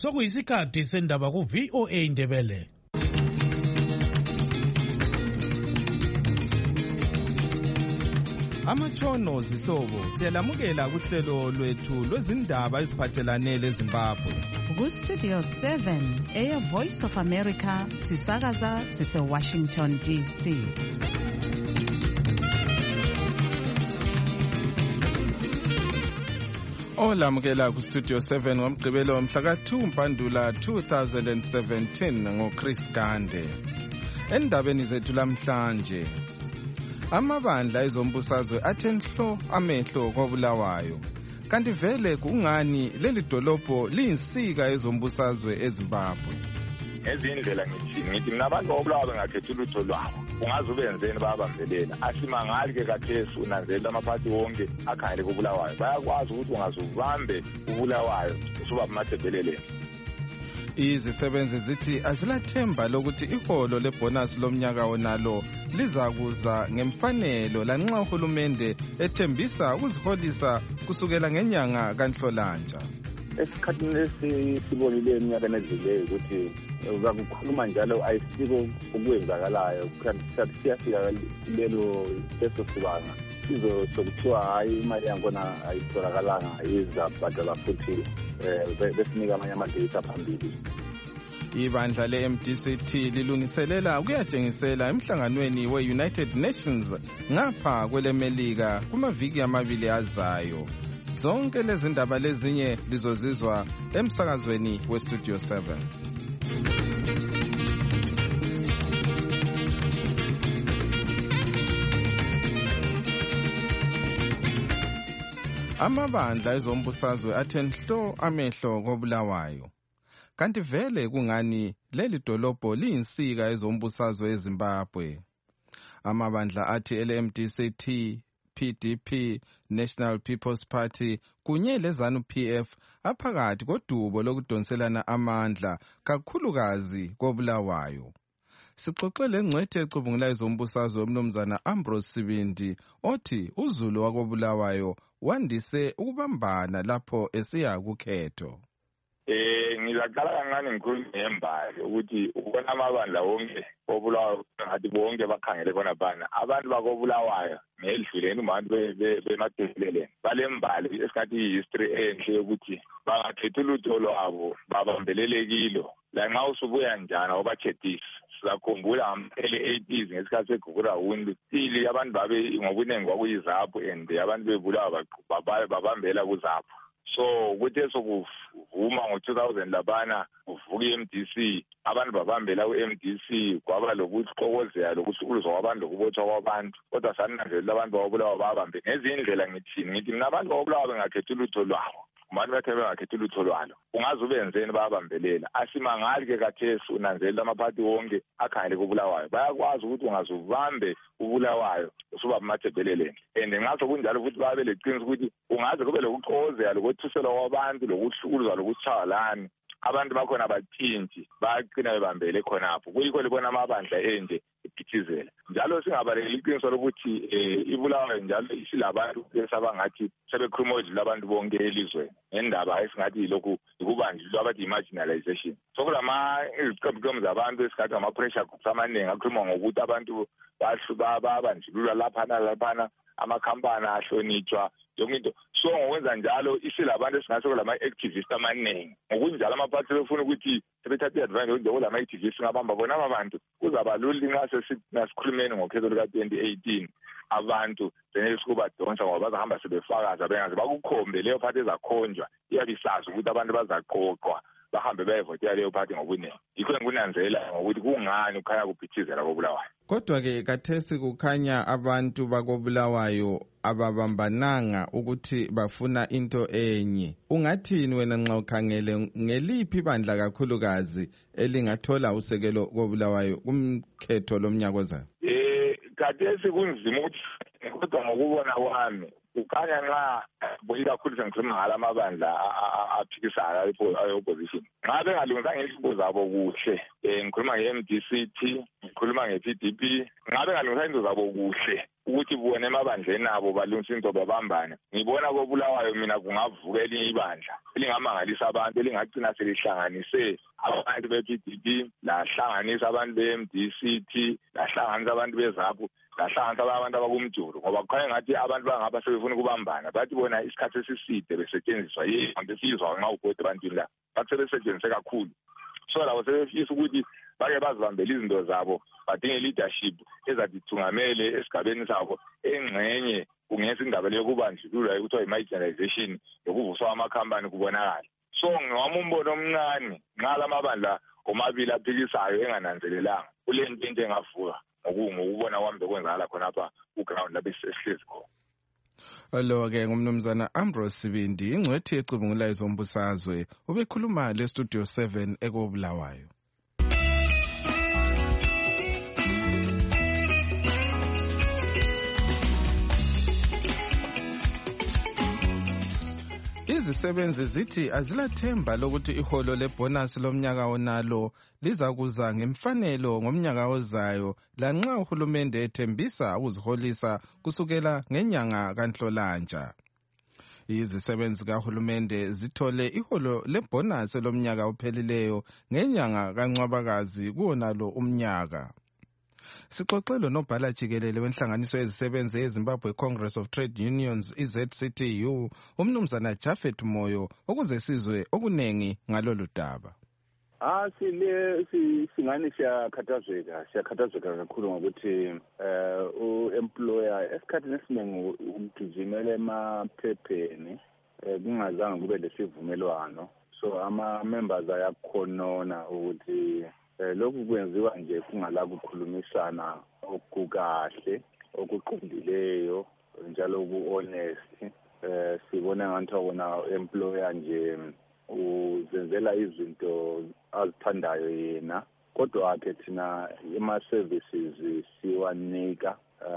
Sokuyisikhathi sendaba ku VOA Indebele. Amatshono zihlobo siyalamukela kuhlelo lwethu lwezindaba eziphathelane leZimbabwe. Ku Studio 7 Air Voice of America sisakaza sise Washington DC. Olamukela ku Studio 7 ngomgqibelo mhla ka-2 Mpandula 2017 ngoChris Gande. Endabeni zethu lamhlanje, amabandla ezombusazwe athenhlo amehlo koBulawayo. Kanti vele kungani leli dolobho liyinsika ezombusazwe eZimbabwe? Ezindlela ngithi mina abantu boBulawayo bengakhethi ulutho lwabo. Ungaze ubenzeni babambelela. Asimangali ke kathesi unanzela amaphathi wonke akhangele koBulawayo. Bayakwazi ukuthi ungaze ubambe uBulawayo usuba bumathebelele. Izisebenzi zithi azilathemba lokuthi iholo lebonus lomnyaka wonalo lizakuza ngemfanelo lanxa uhulumende ethembisa ukuziholisa kusukela ngenyanga kaNhlolanja. Esikhathini lesibonile eminyakeni edluleyo ukuthi uzakukhuluma njalo ayisiko okwenzakalayo kanti siyafika leso sibanga sokuthiwa hayi imali yakhona ayitholakalanga izabhadala futhi besinika amanye amadata phambili. Ibandla le-MDCT lilungiselela ukuyatshengisela emhlanganweni we-United Nations ngapha kwelemelika kumaviki amabili azayo. Zonke lezi ndaba lezinye lizozizwa emsakazweni weStudio 7. Amabandla ezombusazwe athenhlo amehlo koBulawayo. Kanti vele kungani leli dolobho liyinsika ezombusazwe eZimbabwe? Amabandla athi LMDCT, PDP, National People's Party kunye leZANU-PF aphakathi kodubo lokudonselana amandla kakhulukazi koBulawayo. Sixoxe lengcwethe ecubungula ezombusazwe umnumzana Ambrose Sibindi othi uZulu wakoBulawayo wandise ukubambana lapho esiya kukhetho. Ngizaqala kancane ngikhulume ngembali ukuthi ubona amabandla wonke oBulawayo ngathi bonke bakhangele khona bana abantu bakoBulawayo ngedluleni umuntu bemadeleleni balembali esikhathi history enhle ukuthi bangakhethi ulutho lwabo babambelelekilo lanxa usubuya njana obakhethisi. Sizakhumbula early 80s ngesikhathi segugura wundi ili abantu babe ngobuningi kwakuyiZAPU and abantu beBulawayo babambela kuZAPU. So kuthe sokuvuma ngo-2000 labana kuvuka i-MDC abantu babambela u-MDC kwaba lokuxokozela lokuhlukuluzwa kwabantu lokubotshwa kwabantu kodwa saninanzelela abantu bakoBulawayo babambe ngezindlela ngithi mina abantu bakoBulawayo bengakhethi ulutho lwabo. Umuntu bethe bengakhethi ulutho lwalo ungaze ubenzeni babambelela. Asimangali ke kathesi unanzelela amaphathi wonke akhangele koBulawayo. Bayakwazi ukuthi ungaze ubambe uBulawayo usuba bumathebeleleni. And ngaso kunjalo futhi babe leqiniso ukuthi ungaze kube lokuxokozela lokuthuselwa kwabantu lokuhlukuluzwa lokuchayalana. Abantu bakhona bathinti baqina bebambele khonapho kuyikho libona amabandla enje iphithizela njalo singabalekela iqiniso lokuthi iBulawayo njalo isilabantu esabangathi sebekhuluma labantu bonke elizweni ngendaba esingathi lokhu ikubanjwa abathi marginalization. So kulama iziqembu zabantu esikhathi ama pressure groups amaningi akhuluma ngokuthi abantu babanjululwa laphana amakhampani ahlonitshwa yonke into. So ngokwenza njalo isilabantu esingathi kulama-activists amaningi ngokunjalo amaphathi befuna ukuthi sebethathe advantage njengoba lama-activists ngabamba bona abantu kuzaba lula nxa sesikhulumeni ngokhetho luka-2018 abantu senesukubadonsa ngoba bazahamba sebefakaza bengaze bakukhombe leyo phathi ezakhonjwa iyabe isazi ukuthi abantu bazaqoqwa bahambe bayevotela leyo phathi ngobuningi. Yikho ngikunanzela ngokuthi kungani kukhanya kuphithizela koBulawayo. Kodwa-ke kathesi kukhanya abantu bakoBulawayo ababambananga ukuthi bafuna into enye. Ungathini wena nxa ukhangele ngeliphi bandla kakhulukazi elingathola usekelo koBulawayo kumkhetho lomnyaka ozayo? Kathesi kunzima ukuthi kodwa ngokubona kwami ukhanya nxa ikakhulu sengikhuluma ngala amabandla aphikisayo ayo-opposition nxa bengalungisanga inhlobo zabo kuhle ngikhuluma nge-MDCT ngikhuluma nge-PDP nxa bengalungisanga into zabo kuhle ukuthi bona emabandleni abo balungisa into babambane. Ngibona koBulawayo mina kungavuka elinye ibandla elingamangalisa abantu elingagcina selihlanganise abantu be-PDP, lahlanganisa abantu be-MDCT, lahlanganisa abantu beZAPU, lahlanganisa abantu abakumjulu, ngoba kukhanya ngathi abantu bangapha sebefuna ukubambana. Bathi bona isikhathi esiside besetshenziswa yinto esiyizwa nxa ugodi ebantwini la, bathi sebesetshenziswe kakhulu. So labo sebefisa ukuthi bake bazibambele izinto zabo, badinge leadership ezadithungamele esigabeni sabo engxenye kungesa indaba yokubandlulula ekuthiwa i-marginalization yokuvuswa amakhampani kubonakala. So ngewami umbono omncane nxa lamabandla omabili aphikisayo engananzelelanga kule nto into engavuka ngokubona kwami bekwenzakala khonapha ku-ground lapho esihlezi khona. Lo-ke ngumnumzana Ambrose Sibindi, ingcwethi ecubungulayo zombusazwe, ubekhuluma le-Studio 7 ekoBulawayo. Izisebenzi zithi azilathemba lokuthi iholo lebonus lomnyaka onalo lizakuza ngemfanelo ngomnyaka ozayo lanxa uhulumende ethembisa ukuziholisa kusukela ngenyanga kaNhlolanja. Izisebenzi kahulumende zithole iholo lebonus lomnyaka ophelileyo ngenyanga kaNcwabakazi kuwonalo umnyaka. Sixoxelo nobhala jikelele wenhlanganiso yezisebenzi eZimbabwe Congress of Trade Unions ZCTU umnumzana Japhet Moyo ukuze sizwe okunengi ngalolu daba. Singani siyakhathazeka kakhulu ngokuthi u-employer esikhathini esiningi ugijimele emaphepheni kungazange kube lesivumelwano. So ama-members ayakhonona ukuthi lokhu kwenziwa nje kungala kukhulumisana okukahle okuqondileyo njalo ku-honest. Sibona ngathi wona employer nje uzenzela izinto azithandayo yena, kodwa ke thina ema-services siwanika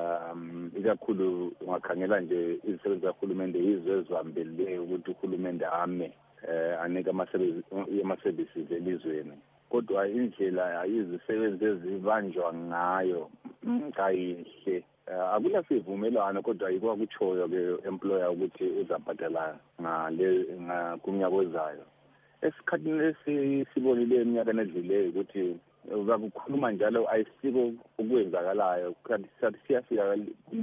ikakhulu ungakhangela nje izisebenzi zahulumende yizo ezihambeleyo ukuthi uhulumende anike ama-services elizweni. Kodwa indlela izisebenzi ezibanjwa ngayo kayihle. Akula sivumelwano kodwa yikho kutshoyo ke employer ukuthi uzabhadala kumnyaka ozayo. Esikhathini sibonile eminyakeni edluleyo ukuthi bakukhuluma njalo ayisiko ukwenzakalayo. Kanti siyafika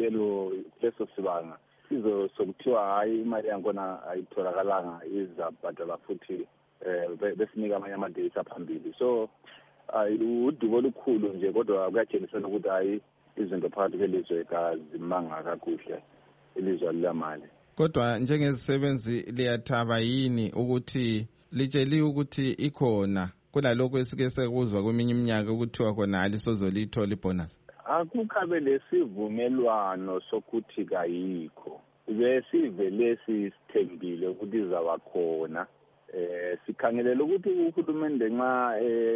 leso sibanga sokuthiwa hayi imali yakhona ayitholakalanga izabhadala futhi besinika amanye ama-days aphambili. So udubo olukhulu nje kodwa kuyatshengisela ukuthi hayi izinto phakathi kwelizwe kazimanga kakuhle ilizwe alilamali. Kodwa njengezisebenzi liyathaba yini ukuthi litsheliwe ukuthi ikhona kunalokho esike sekuzwa kweminye iminyaka ukuthiwa khona alisozolithola ibonus? Akukhabe lesivumelwano sokuthi kayikho. Besivele sithembile ukuthi izaba khona. Sikhangelela ukuthi uhulumende nxa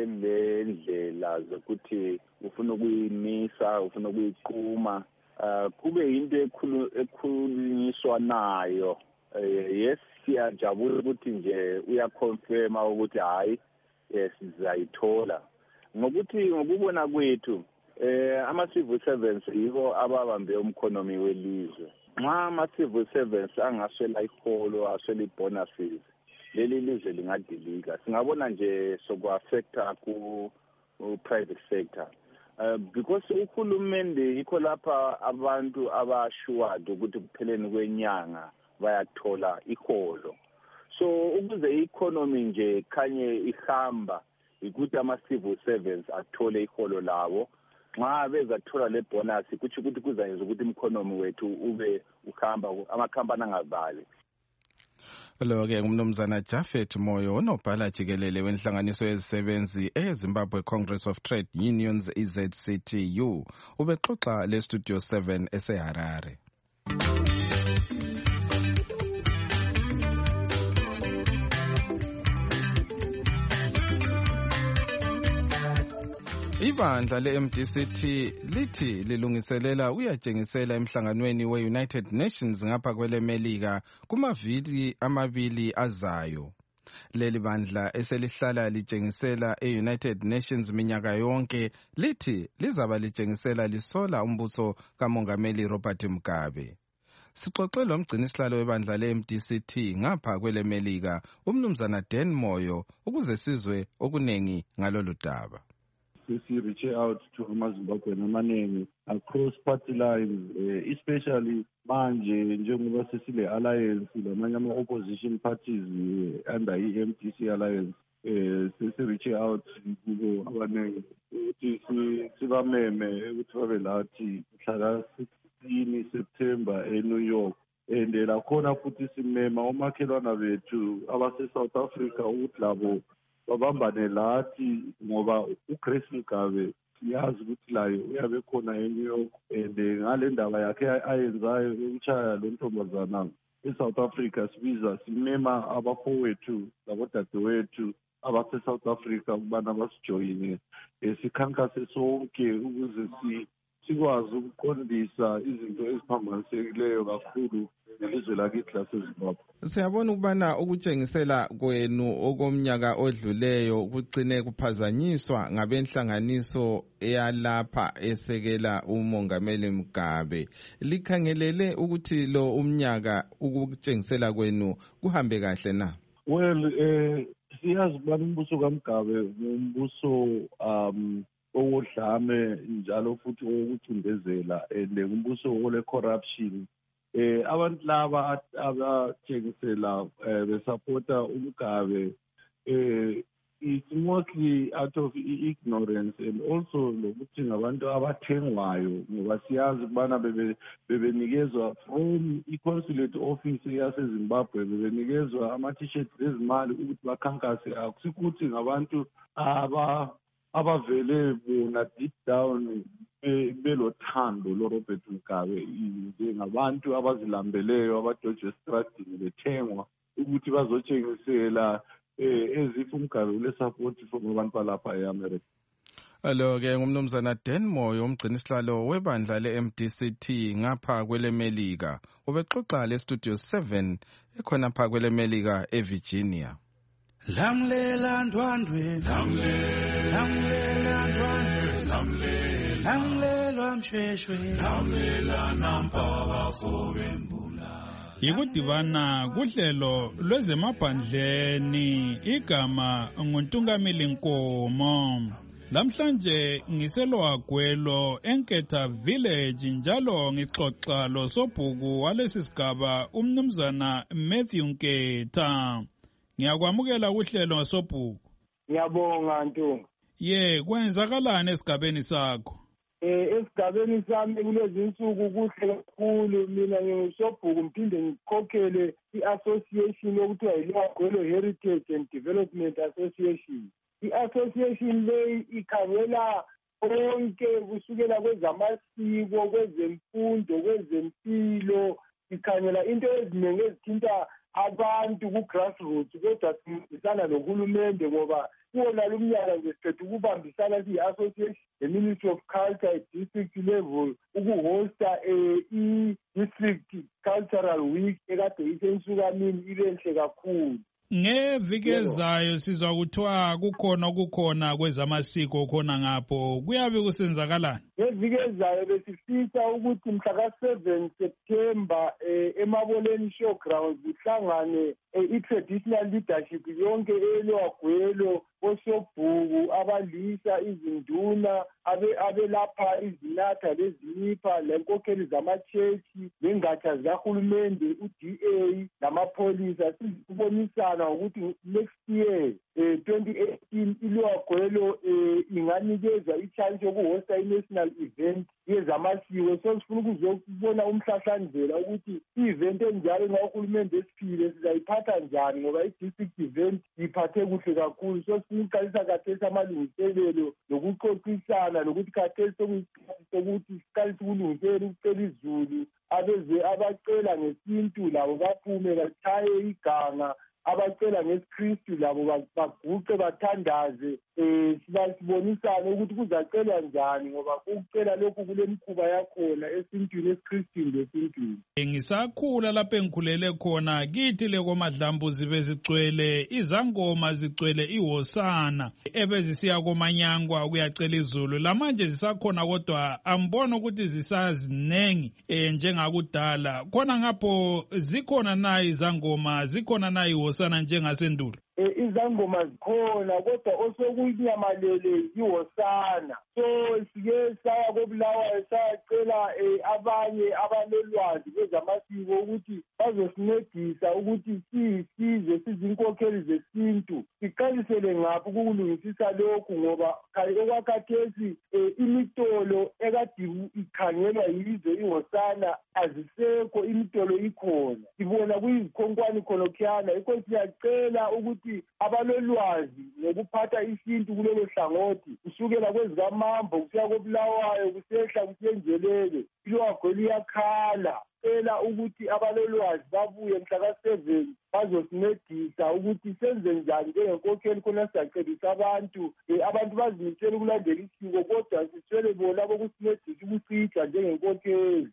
lendlela zokuthi ufuna ukuyimisa ufuna ukuyiqhuma kube into ekhulunyiswa nayo. Yes, siyajabula ukuthi nje uyaconfirma ukuthi hayi sizayithola ngokuthi ngokubona kwethu ama-civil servants yibo ababambe umkhonomi welizwe. Nxa ama-civil servants angaswela iholo aswela i-bonuses leli lizwe lingadilika. Singabona nje soku-affecta ku-private sector because uhulumende yikho lapha abantu abashuwad ukuthi kupheleni kwenyanga bayathola iholo. So ukuze i-economy nje khanye ihamba ukuthi ama-civil servants athole iholo labo. Nxa bezathola le bonus kuthi kuzayenza ukuthi umkhonomi wethu ube uhamba amakhampani angavali. Lo-ke ngumnumzana Japhet Moyo onobhala jikelele wenhlanganiso yezisebenzi eZimbabwe Congress of Trade Unions ZCTU ubexoxa le-Studio 7 eseHarare. Ibandla le-MDCT lithi lilungiselela uyatshengisela emhlanganweni we-United Nations ngapha kweleMelika kumavili amabili azayo. Leli bandla eselihlala litshengisela e-United Nations minyaka yonke lithi lizaba litshengisela lisola umbuso kaMongameli Robert Mugabe. Sixoxe lomgcinisihlalo webandla le-MDCT ngapha kweleMelika umnumzana Dan Moyo ukuze sizwe okunengi ngalolu daba. Reach out to amaZimbabwean amaningi across party lines, especially manje njengoba sesile alliance lamanye ama-opposition parties under i-MDC alliance. Reach out kubo abaningi ukuthi sibameme ukuthi babe lathi mhla ka-16 September eNew York. And lakhona futhi simema omakhelwana bethu abase-South Africa ukuthi labo babambane lathi ngoba uGrace Mugabe siyazi ukuthi layo uyabe khona eNew York, and ngale ndaba yakhe ayenzayo ukuchaya lo ntombazana eSouth Africa simema abafowethu labodadewethu abase-South Africa ukubana basijoyine sikhankase sonke ukuze sikwazi ukuqondisa izinto eziphambanisekileyo kakhulu nelizwe lakithi laseZimbabwe. Siyabona ukubana ukutshengisela kwenu okomnyaka odluleyo kugcine kuphazanyiswa ngabenhlanganiso eyalapha esekela uMongameli Mugabe. Likhangelele ukuthi lo umnyaka ukutshengisela kwenu kuhambe kahle na? Well, siyazi ukubana umbuso kaMugabe umbuso owodlame njalo futhi owokucindezela and umbuso ole-corruption. Abantu laba abatshengisela besupporta uMugabe it's mostly out of ignorance and also lokuthi ngabantu abathengwayo ngoba siyazi ukubana bebenikezwa from i-consulate office yaseZimbabwe bebenikezwa ama-t-shirt ezimali ukuthi bakhankase. Akusikuthi ngabantu abavele bona deep down belothando loRobert Mugabe ngabantu abazilambeleyo abadoje estradini bethengwa ukuthi bazotshengisela ezifu Mugabe ule-support from abantu balapha e-America. Alo-ke ngumnumzana Dan Moyo umgcinisihlalo webandla le-MDCT ngapha kweleMelika ubexoxa le-Studio 7 ekhonapha kweleMelika eVirginia. Lamlela ndwandwe, lamlela ndwandwe, lamlelwa mshweshwe, lamlela nampa bafobembula. Yikudibana kuhlelo lwezemaphandleni igama nguNtungamili Nkomo. Lamhlanje ngiselwagwelo eNketha Village njalo ngixoxa losobhuku walesi sigaba umnumzana Matthew Nketha. Ngiyakwamukela kuhlelo sobhuku. Ngiyabonga Ntunga. Kwenzakalani esigabeni sakho? Esigabeni sami kulezi insuku kuhle kakhulu. Mina ngisobhuku ngiphinde ngikhokhele i-association okuthiwa yiLwagwelo Heritage and Development Association. I-association leyi ikhangela konke kusukela kwezamasiko, kwezemfundo, kwezempilo, ikhangela into eziningi ezithinta abantu ku-grassroots, kodwa sibambisana nohulumende ngoba kuwona lumnyaka nje siqeda ukubambisana siyi-association le-Ministry of Culture district level ukuhosta i-district cultural week ekade isensukamini ibenhle kakhulu. Ngeviki ezayo sizwa kuthiwa kukhona kwezamasiko khona ngapho kuyabe kusenzakalani? Ngeviki ezayo besifisa ukuthi mhla ka-7 September eMaboleni Showgrounds kuhlangane i-traditional leadership yonke eLwagwelo, osobhuku, abalisa, izinduna, abelapha izinatha lezinipha, lenkokheli zamachechi, lengatsha zikahulumende, u-DA namapholisa. Sizibonisana ukuthi next year 2018 iLwagwelo inganikezwa i-chance yokuhosta i-national event yezamasiko. So sifuna ukuzobona umhlahlandlela ukuthi i-event enjalo nxa uhulumende esiphile sizayiphatha njani ngoba i-district event iphathe kuhle kakhulu. So sifuna ukuqalisa khathesi amalungiselelo nokuxoxisana nokuthi khathesi sokuyisikhathi sokuthi siqalise ukulungiselela ukucela izulu abacela ngesintu labo baphume bachaye iganga abacela ngesiKristu labo baguqe bathandaze sibonisane ukuthi kuzacelwa njani ngoba ukucela lokhu kulemkhuba yakhona esintwini esiKristwini lesintwini. Ngisakhula lapho engikhulele khona kithi lekomadlambuzi bezigcwele izangoma zigcwele ihosana ebezisiya komanyangwa kuyacela izulu lamanje zisakhona kodwa ambona ukuthi zisazinengi njengakudala khona ngapho zikhona na izangoma zikhona na ihosana njengasendulo. Izangoma zikhona kodwa osokunyamalele ihosana. So sike saya koBulawayo sayacela abanye abalolwazi kwezamasiko ukuthi bazosincedisa ukuthi sizwe sizinkokheli zesintu siqalisele ngaphi ukulungisisa lokhu ngoba okwakhathesi imitolo ekade ikhangelwa yizo ihosana azisekho, imitolo ikhona sibona kuyizikhonkwane khonokhyana. Yikho siyacela ukuthi abalolwazi ngokuphatha isintu kulelo hlangothi kusukela kwezikamambo kusiya koBulawayo kusehla kusiyenjelele ilwagwe liyakhala cela ukuthi abalolwazi babuye mhla ka7 bazosincedisa ukuthi senze njani njengenkokheli khona siyacebisa abantu bazimisele ukulandela isiko kodwa siswele bona bokusincedisa ukusicha njengenkokheli.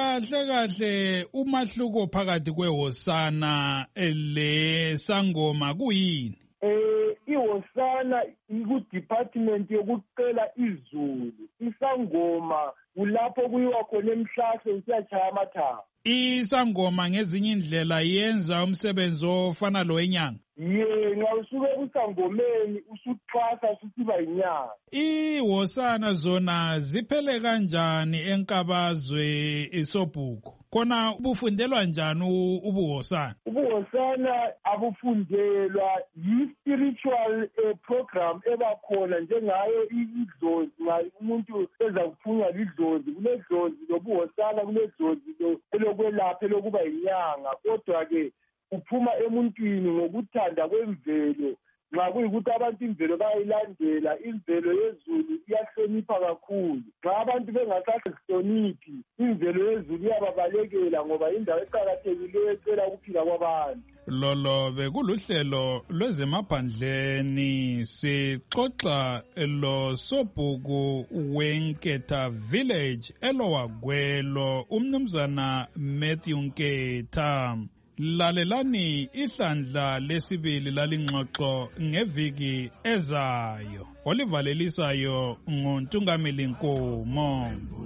Kahle umahluko phakathi kwehosana lesangoma kuyini? Ihosana iku-department yokucela izulu, isangoma kulapho kuyiwa khona emhlahlo usiyachaya amathaba. Isangoma ngezinye indlela yenza umsebenzi ofana lowenyanga. Nxa usuke kusangomeni usuxhasa ususiba yinyanga. Ihosana zona ziphele kanjani enkabazwe isobhuku? Khona ubufundelwa njani ubuhosana? Ubuhosana abufundelwa yi-spiritual program ebakhona njengayo idlozi. Nxa umuntu eza kuphunywa lidlozi, kuledlozi lobuhosana, kuledlozi elokwelapha elokuba yinyanga. Kodwa-ke uphuma emuntwini ngokuthanda kwemvelo. Nxa kuyikuthi abantu imvelo bayayilandela, imvelo yezulu iyahlonipha kakhulu. Nxa abantu bengasahloniphi, imvelo yezulu iyababalekela ngoba indawo eqakathekileyo ecela ukuphila kwabantu. Lolo bekuluhlelo lwezemaphandleni sixoxa losobhuku weNketha Village eLowagwelo umnumzana Matthew Nketha. Lalelani ihlandla lesibili lalingxoxo ngeviki ezayo. Olivalelisayo nguNtungameli Nkomo.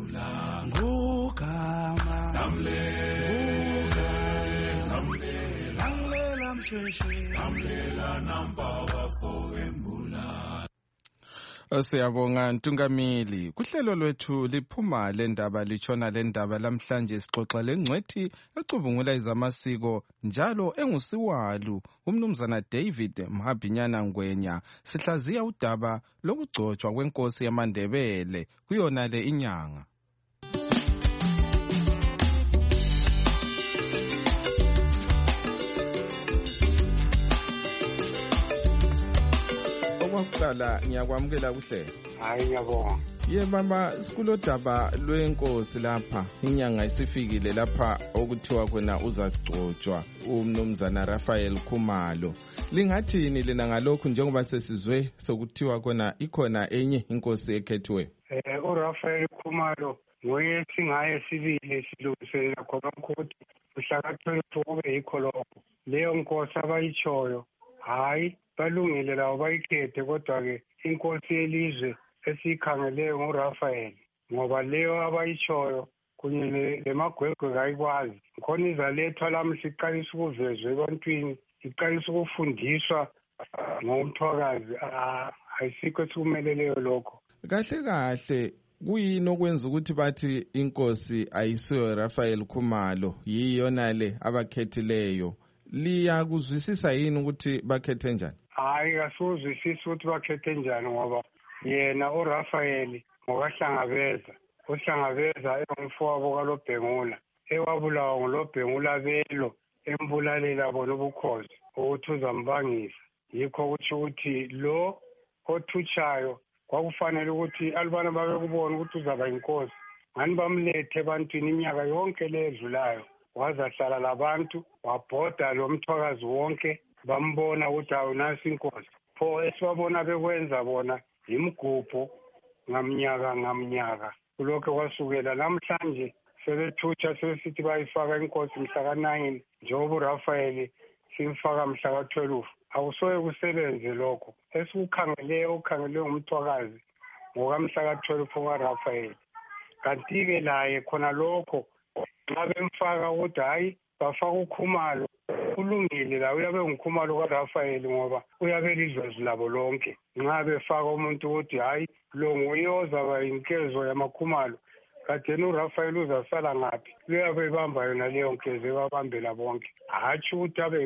Siyabonga Ntungameli. Kuhlelo lwethu liphuma lendaba litshona lendaba lamhlanje sixoxa lengcwethi ecubungula izamasiko njalo engusiwalu umnumzana David Mhabhinyana Ngwenya. Sihlaziya udaba lokugcotshwa kwenkosi yamaNdebele kuyona le inyanga. Okwakudala ngiyakwamukela kuhle. Hayi ngiyabonga. Mama, sikulodaba lwenkosi lapha. Inyanga isifikile lapha okuthiwa khona uzagcotshwa umnumzana Raphael Khumalo. Lingathini lina ngalokhu njengoba sesizwe sokuthiwa khona ikhona enye inkosi ekhethiwe? uRaphael Khumalo nguye singaye sibili silungiselela khona ukuthi uhlakathelwe kube yikho lokho. Leyo nkosi abayitshoyo hayi balungile lawo bayikhethe kodwa-ke inkosi yelizwe esiyikhangeleyo nguRaphael ngoba leyo abayitshoyo kunye lemagwegwe kayikwazi khona izalethwa lamuhla iqalisa ukuvezwa ebantwini iqalisa ukufundiswa ngomthwakazi ayisikho esikumeleleyo lokho. Kahle kuyini okwenza ukuthi bathi inkosi ayisiyo Raphael Khumalo yiyona le abakhethileyo? Liyakuzwisisa yini ukuthi bakhethe njani? Hayi kasuzwisisi ukuthi bakhethe njani ngoba yena uRaphael ngokahlangabeza uhlangabeza engumfowabo kaLobhengula ewabulawa nguLobhengula belo embulalela bona ubukhosi ukuthi uzambangisa. Yikho ukuthi lo othutshayo kwakufanele ukuthi alubana babekubona ukuthi uzaba inkosi ngani bamlethe ebantwini iminyaka yonke ledlulayo wazahlala labantu wabhoda lo mthwakazi wonke bambona ukuthi awunasi inkosi pho esibabona bekwenza bona imigubho ngamnyaka kulokho kwasukela namhlanje sebethutsha sebesithi bayifaka inkosi mhla ka-9 njengoba uRafael simfaka mhla ka-12 akusoye kusebenze lokho esikukhangele ngumthwakazi ngokamhla ka-12 okaRafael kanti-ke laye khona lokho nxa bemfaka ukuthi hhayi bafaka uKhumalo kulungile la uyabe nguKhumalo kaRafael ngoba uyabe lidlozi labo lonke nxa befaka umuntu ukuthi hhayi lo nguye ozaba inkezo yamaKhumalo katheni uRafael uzasala ngaphi luyabe ibamba yona leyo nkezo ebabambela bonke hatshi ukuthi abe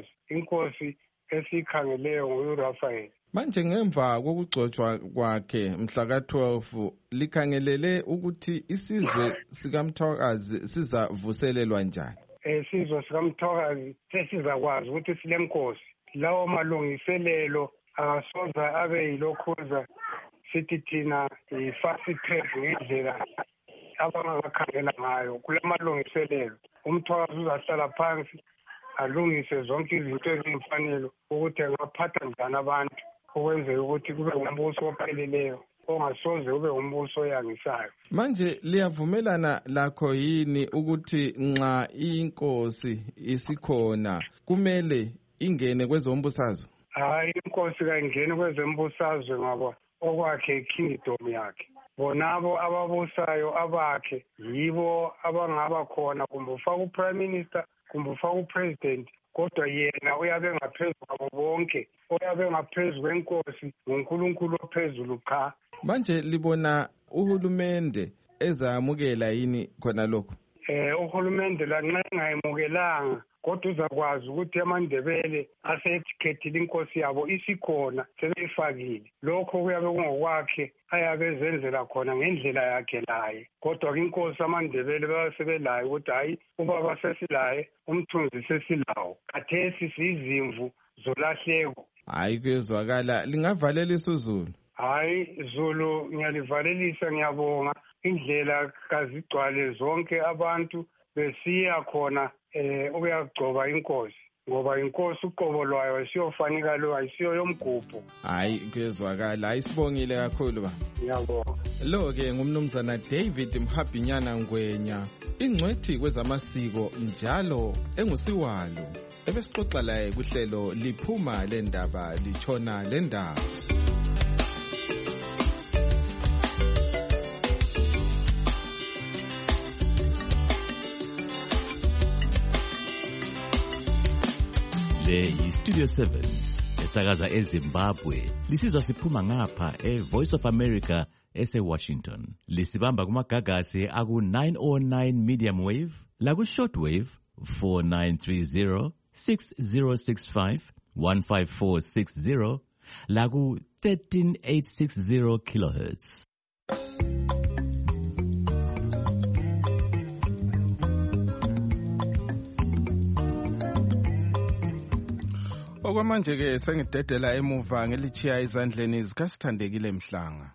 inkosi esiyikhangeleyo nguye uRafael. Manje ngemva kokugcotshwa kwakhe mhla ka-12 likhangelele ukuthi isizwe sikaMthwakazi sizavuselelwa njani? Isizwe sikaMthwakazi sesizakwazi ukuthi silenkosi. Lawo malungiselelo akasoza abe yilokhuza sithi thina yi-fast track ngendlela abangakakhangela ngayo. Kulamalungiselelo uMthwakazi uzahlala phansi alungise zonke izinto ezimfanele ukuthi angaphatha njani abantu ukwenzela ukuthi kube umbuso opheleleyo ongasoze ube umbuso oyangisayo. Manje liyavumelana lakho yini ukuthi nxa inkosi isikhona kumele ingene kwezombusazwe? Hayi, inkosi kayingene kwezombusazwe ngoba okwakhe ikingdom yakhe. Bonabo ababusayo abakhe yibo abangaba khona kumbe ufaka uprime minister kumbe ufaka upresident kodwa yena uyabe ngaphezulu kwabo bonke uyabe ngaphezulu kwenkosi nguNkulunkulu ophezulu cha. Manje libona uhulumende ezamukela yini khona lokho? Uhulumende lanxa engayemukelanga kodwa uzakwazi ukuthi amaNdebele asekhethile inkosi yabo isikhona sebeyifakile lokho kuyabe kungokwakhe ayabe ezenzela khona ngendlela yakhe laye kodwa inkosi amaNdebele basebelayo ukuthi hayi ubaba sesilaye umthunzi sesilawo kathesi sizimvu zolahleko. Hayi kuyezwakala lingavalelisa uZulu? Hayi Zulu ngiyalivalelisa ngiyabonga indlela kazigcwale zonke abantu besiya khona ukuyagcoba inkosi ngoba inkosi uqobo lwayo ayisiyofanika lo ayisiyo yomgubho. Hayi kuyezwakala ayisibongile kakhulu ba. Ngiyabonga. Lo-ke ngumnumzana David Mhabhinyana Ngwenya ingcwethi kwezamasiko njalo engusiwalo ebesixoxa laye kuhlelo liphuma lendaba litshona lendaba. Le yi-Studio 7 esakaza eZimbabwe lisizwa siphuma ngapha eVoice of America ese-Washington. Lisibamba kumagagasi aku-909 medium wave laku-short wave 4930 6065 15460 laku-13860 kilohertz. Okwamanje-ke sengidedela emuva ngelichiya izandleni zikaSithandekile Mhlanga.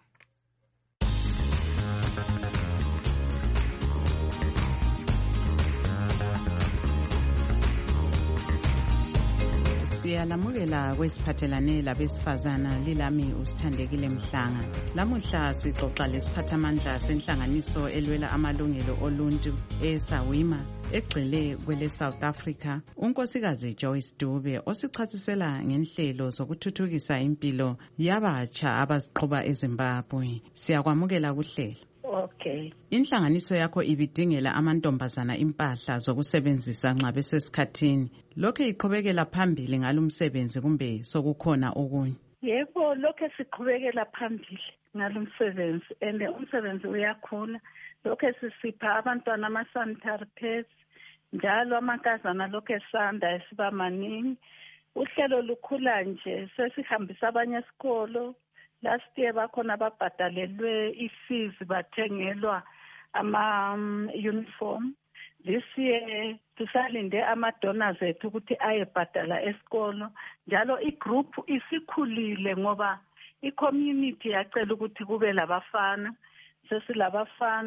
Siyalamukela kwesiphathelane labesifazana lilami uSithandekile Mhlanga. Lamuhla sixoxa lesiphathamandla senhlanganiso elwela amalungelo oluntu eSawima egxile kwele South Africa, unkosikazi Joyce Dube osichasisela ngenhlelo zokuthuthukisa impilo yabatsha abaziqhuba eZimbabwe. Siyakwamukela kuhlelo. Okay. Inhlanganiso yakho ibidingela amantombazana impahla zokusebenzisa nxa besesikhathini. Lokho iqhubekela phambili ngalumsebenzi kumbe sokukhona okunye? Yebo, lokho siqhubekela phambili ngalumsebenzi and umsebenzi uyakhula. Lokho sisipha abantwana ama-sanitary pads njalo amankazana lokho esanda esiba maningi. Uhlelo lukhula nje sesihambisa abanye esikolo. Last year bakhona babhadalelwe i-fees bathengelwa ama-uniform. This year tusalinde ama-donors ethu ukuthi ayebhadala esikolo. Njalo i-group isikhulile ngoba i-community yacela ukuthi kube labafana. Sesilabafana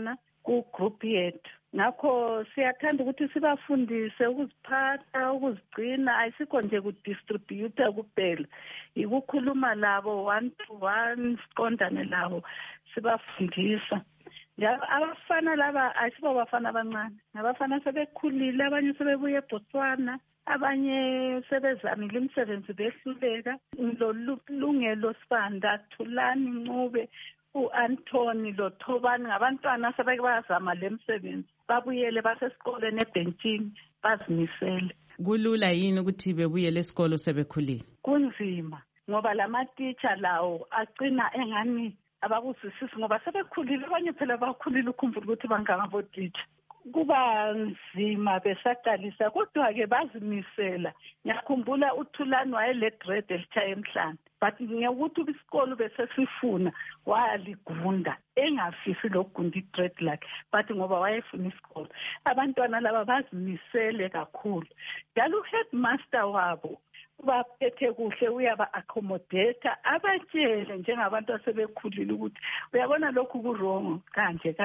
ku-group yethu. Ngakho siyathanda ukuthi sibafundise ukuziphatha, ukuzigcina, ayisikho nje kudistributor kuphela. Ukukhuluma labo one to one, siqondane labo, sibafundisa. Njalo abafana laba ayisibo abafana abancane. Abafana sebekhulile, abanye sebebuye eBotswana, abanye sebezamile imisebenzi behluleka. Lolungelo Sibanda, Thulani Ncube, u-Anthony Lothobani, ngabantwana sebazama le msebenzi. Babuyele basesikoleni ebhentshini bazimisele. Kulula yini ukuthi bebuyele esikolo sebekhulile? Kunzima ngoba lama-teacher lawo agcina engani abakuzwisisi ngoba sebekhulile, abanye phela bakhulile ukhumbula ukuthi bangabotitsha. Kuba nzima besaqalisa, kodwa-ke bazimisela. Ngiyakhumbula uThulani wayele-grade elitshaya emhlanje, but ngekuthi isikolo besesifuna wayaligunda, engafisi lokugunda i-grade lakhe, but ngoba wayefuna isikolo. Abantwana laba bazimisele kakhulu. Njalo u-headmaster wabo baphethe kuhle, uyaba-accommodate, abatshele njengabantu asebekhulile ukuthi uyabona lokhu ku-wrong kanje.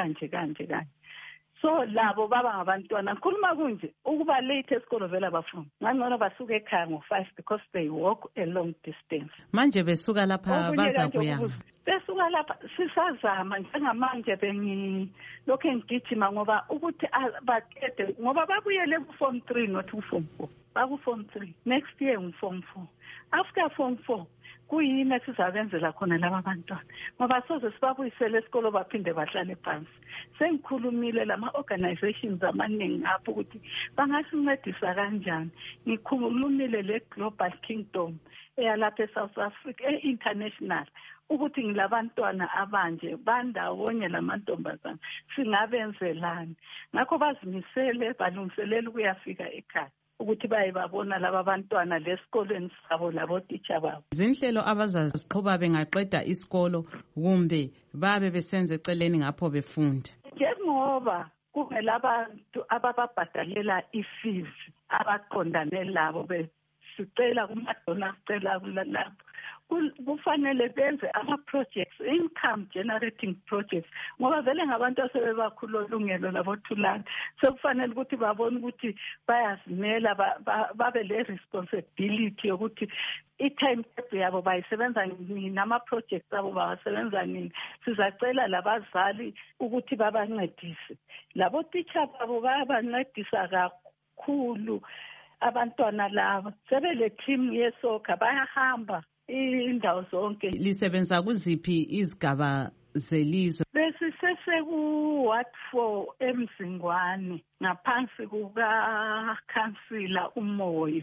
So labo baba ngabantwana, ngikhuluma kunje ukuba late esikolo vele bafuna. Ngangcono basuka ekhaya ngo-5 because they walk a long distance. Manje besuka lapha baza kuyama. Besuka lapha sisazama njengamanje lokho engigijima ngoba ukuthi baqede ngoba babuyele ku-form 3 not ku-form 4. Baku-form 3 next year ngu-form 4. After form 4 kuyini esizabenzela khona laba bantwana ngoba soze sibabuyisele esikolo baphinde bahlale phansi. Sengikhulumile lama-organizations amaningi apho ukuthi bangasincedisa kanjani. Ngikhulumile le-Global Kingdom eyalapha eSouth Africa, e-international, ukuthi ngilabantwana abanje bandawonye lamantombazana singabenzelani. Ngakho bazimisele balungiselela ukuyafika ekhaya ukuthi bayibabona laba bantwana lesikolweni sabo labotitsha babo. Zinhlelo abazaziqhuba bengaqeda isikolo kumbe babe besenze eceleni ngapho befunda. Njengoba kungelabantu abababhadalela i-fees abaqondane labo besicela kumadona, sicela lapho kufanele benze ama-projects, income generating projects, ngoba vele ngabantu asebebakhulu olungelo labothulani. Sekufanele ukuthi babone ukuthi bayazimela, babe le-responsibility yokuthi i-timetable yabo bayisebenza nini, nama-projects abo bawasebenza nini. Sizacela labazali ukuthi babancedise. Labo teacher babo bayabancedisa kakhulu abantwana laba. Sebele team yesoka bayahamba indawo zonke. Lisebenza kuziphi izigaba zelizwe? BesisekuWard 4 eMzingwane ngaphansi kukaKhansila uMoyo.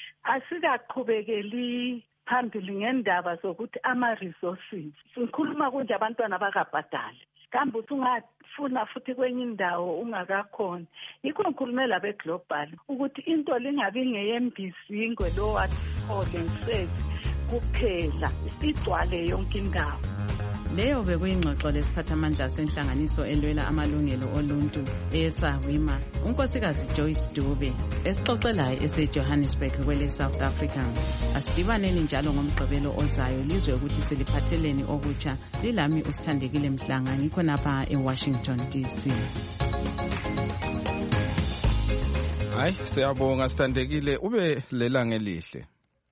Asikaqhubekeli phambili ngendaba zokuthi ama-resources. Sikhuluma kunje abantwana bakabhadali. Kambe uthi ungafuna futhi kwenye indawo ungakakhona. Yikho ngikhulume labe-global ukuthi into lingabi ngeyembizingwe lo Ward 4 lengisethi kuphela, igcwale yonke indawo. Leyo bekuyingxoxo lesiphathamandla senhlanganiso elwela amalungelo oluntu eSAWIMA, unkosikazi Joyce Dube, esixoxelayo eseJohannesburg kwele South Africa. Asidibaneni njalo ngomgqibelo ozayo lizwe ukuthi seliphatheleni okutsha. Lilami uSithandekile Mhlanga, ngikho napha eWashington DC. Hayi, siyabonga Sithandekile, ube lelanga elihle.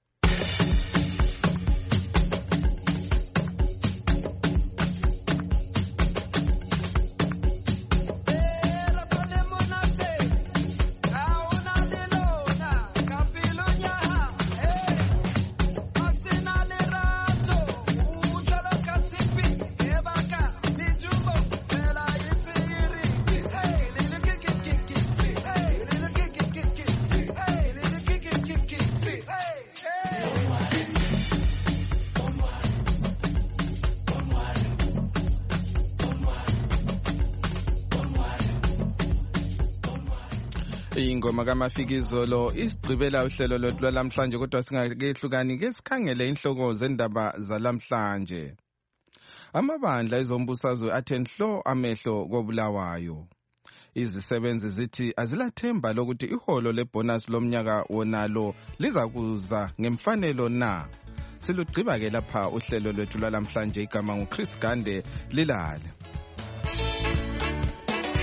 Ingoma kaMafikizolo isigqibela uhlelo lwethu lwalamhlanje, kodwa singakehlukani ke sikhangele inhloko zendaba zalamhlanje. Amabandla ezombusazwe athe nhlo amehlo koBulawayo. Izisebenzi zithi azilathemba lokuthi iholo lebonus lomnyaka wonalo lizakuza ngemfanelo na. Silugqiba ke lapha uhlelo lwethu lwalamhlanje, igama nguChris Gande, lilale.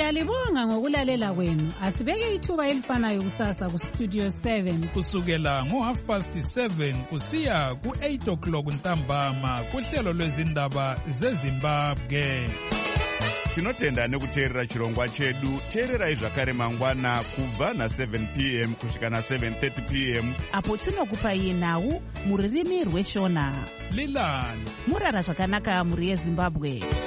Siyalibonga ngokulalela kwenu. Asibeke ithuba elifanayo kusasa kuStudio 7 kusukela ngo7:30 kusiya ku8 ntambama kuhlelo lwezindaba zeZimbabwe. Tinotenda nekuteerera chirongwa chedu. Teererai zvakare mangwana kubva na7 p.m. kusvika na7:30 p.m. apo tinokupai nhau mururimi rweshona. Lilani murara zvakanaka muri yeZimbabwe.